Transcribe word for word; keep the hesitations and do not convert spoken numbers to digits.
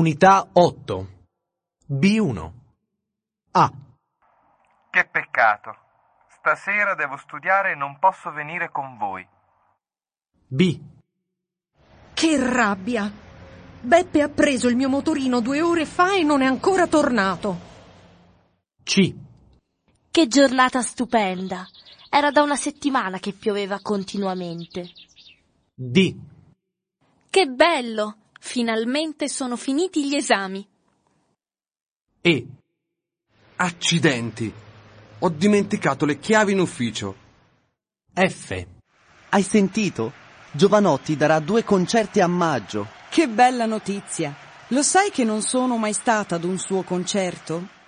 Unità otto. B uno. A. Che peccato. Stasera devo studiare e non posso venire con voi. B. Che rabbia! Beppe ha preso il mio motorino due ore fa e non è ancora tornato. C. Che giornata stupenda! Era da una settimana che pioveva continuamente. D. Che bello! Finalmente sono finiti gli esami. E. Accidenti! Ho dimenticato le chiavi in ufficio. F. Hai sentito? Giovanotti darà due concerti a maggio. Che bella notizia! Lo sai che non sono mai stata ad un suo concerto?